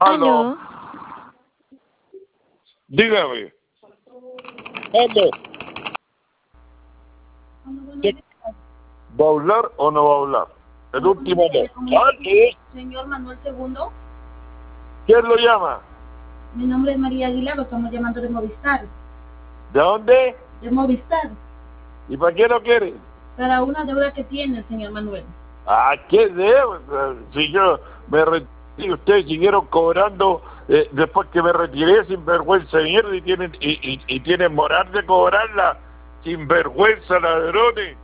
Aló. Aló. Dígame. Aló. ¿Va a hablar o no va a hablar? El último no. ¿Aló? Señor Manuel II, ¿Quién lo llama? mi nombre es María Aguilar, lo estamos llamando de Movistar. ¿De dónde? De Movistar, ¿Y para qué lo quiere? para una deuda que tiene el señor Manuel. ¿A qué debo? Si yo me retiré y ustedes siguieron cobrando después que me retiré sin vergüenza de mierda y tienen moral de cobrarla sin vergüenza, ladrones.